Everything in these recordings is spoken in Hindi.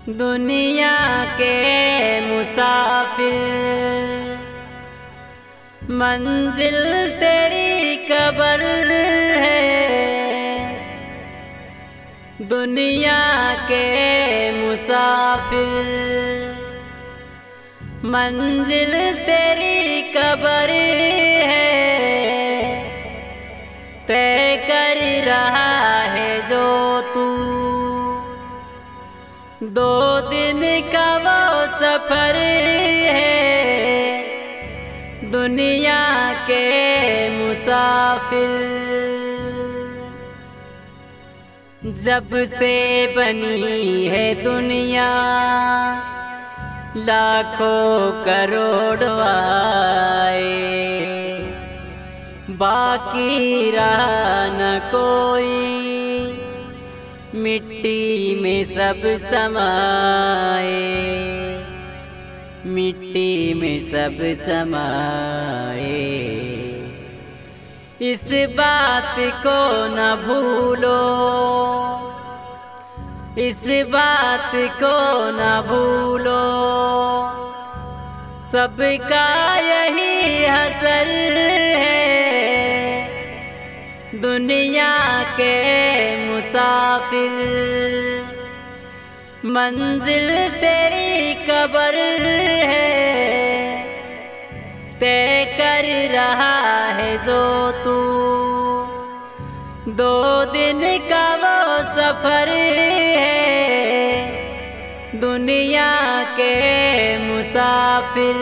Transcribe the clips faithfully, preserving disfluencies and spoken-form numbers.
दुनिया के मुसाफिर, मंजिल तेरी कब्र है। दुनिया के मुसाफिर, मंजिल तेरी कब्र है। तय कर रहा है जो तू दो दिन का वो सफर है। दुनिया के मुसाफिर, जब से बनी है दुनिया लाखों करोड़ों आए, बाकी रहा न कोई, मिट्टी में सब समाए। मिट्टी में सब समाए। इस बात को न भूलो, इस बात को न भूलो, सबका यही हसर है। दुनिया के मुसाफिर, मंजिल तेरी कब्र है। तय कर रहा है जो तू दो दिन का वो सफर है। दुनिया के मुसाफिर,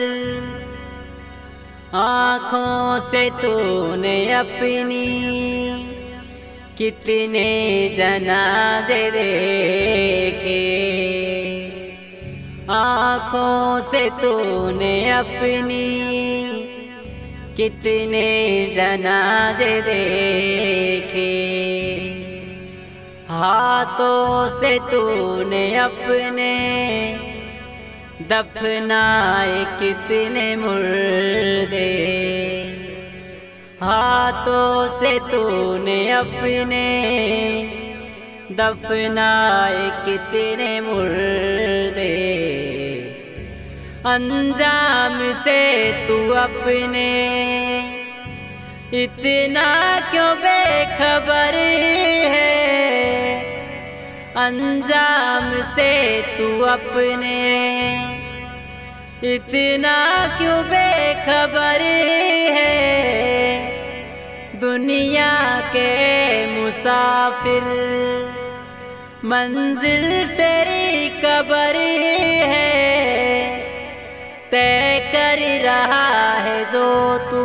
आँखों से तूने अपनी कितने जनाजे देखे। आँखों से तूने अपनी कितने जनाजे देखे। हाथों से तूने अपने दफनाए कितने मुर्दे। हाथों से तूने अपने दफनाए कितने मुर्दे। अंजाम से तू अपने इतना क्यों बेखबर है। अंजाम से तू अपने इतना क्यों बेखबर है। दुनिया के मुसाफिर, मंजिल तेरी कब्र है। तय कर रहा है जो तू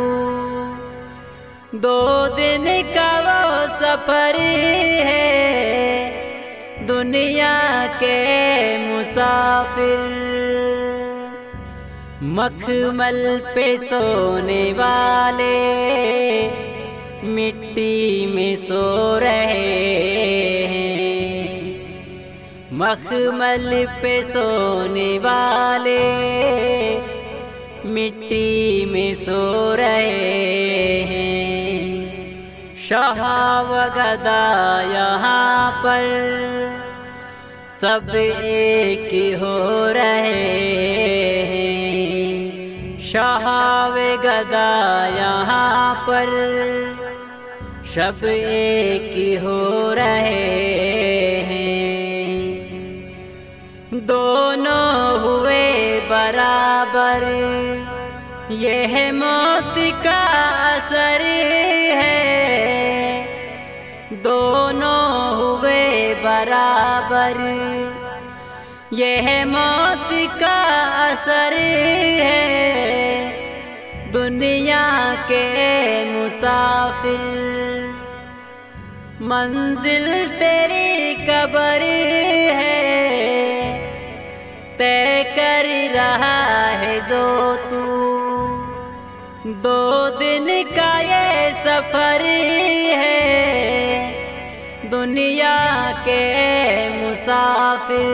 दो दिन का वो सफर है। दुनिया के मुसाफिर, मखमल पे सोने वाले मिट्टी में सो रहे हैं। मखमल पे सोने वाले मिट्टी में सो रहे हैं। शाह व गदा यहाँ पर सब एक हो रहे हैं। शाह व गदा यहाँ पर सब एक हो रहे हैं। दोनों हुए बराबर, यह मौत का असर है। दोनों हुए बराबर, यह मौत का असर है। दुनिया के मुसाफिर, मंजिल तेरी कब्र है। तय कर रहा है जो तू दो दिन का ये सफर है। दुनिया के मुसाफिर,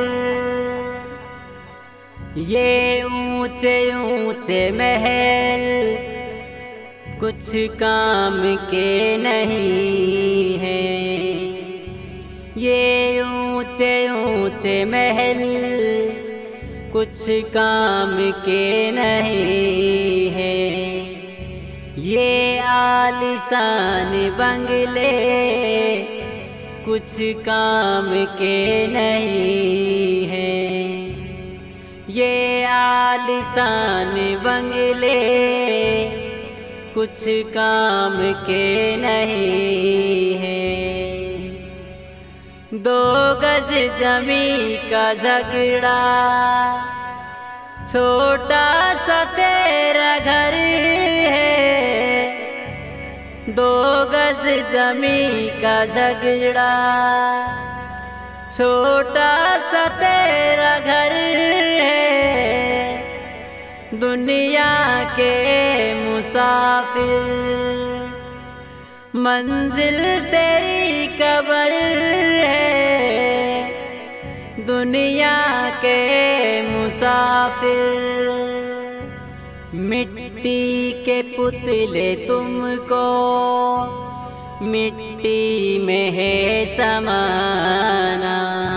ये ऊंचे ऊंचे महल कुछ काम के नहीं हैं। ये ऊंचे ऊंचे ऊंचे महल कुछ काम के नहीं है, ये आलीशान बंगले कुछ काम के नहीं है, ये आलीशान बंगले कुछ काम के नहीं है। दो गज जमी का झगड़ा छोटा सा तेरा घर है, दो गज जमी का झगड़ा छोटा सा तेरा घर है, दुनिया के मुसाफिर मंजिल तेरी कब्र है, दुनिया के मुसाफिर। मिट्टी के पुतले तुमको मिट्टी में है समाना,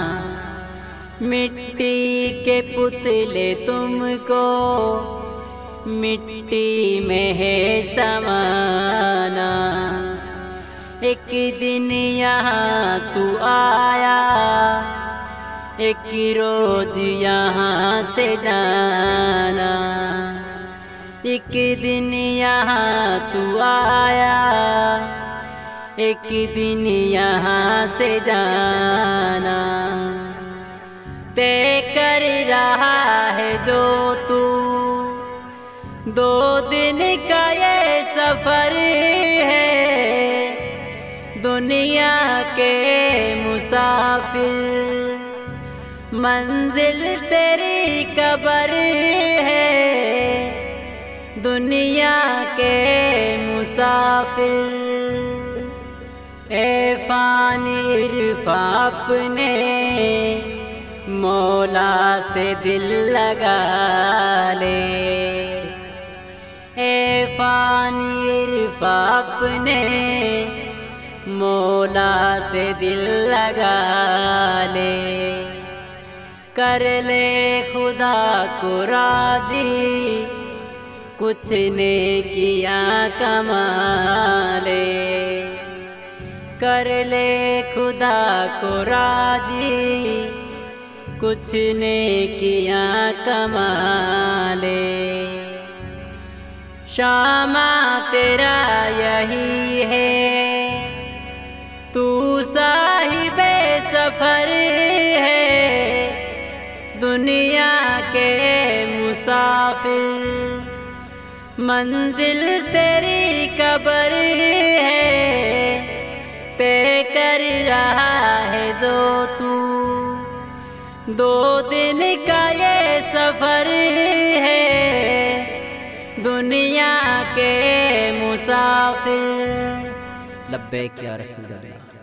मिट्टी के पुतले तुमको मिट्टी में है समाना। एक दिन यहाँ तू आया, एक रोज यहाँ से जाना, एक दिन यहाँ तू आया, एक दिन यहाँ से जाना। तय कर रहा है जो तू दो दिन का ये सफर है, दुनिया के मुसाफिर मंजिल तेरी कब्र है, दुनिया के मुसाफिर। ए फानी इरफा अपने मौला से दिल लगा ले, ए फानी इरफा अपने मौला से दिल लगा ले, कर ले खुदा को राजी कुछ नेकियां कमा ले, कर ले खुदा को राजी कुछ नेकियां कमा ले। शामा तेरा यही है, तू साहिबे सफर है, दुनिया के मुसाफिर मंजिल तेरी कब्र है, तय कर रहा है जो तू दो दिन का ये सफर है, दुनिया के मुसाफिर। लब्बैक या रसूल अल्लाह।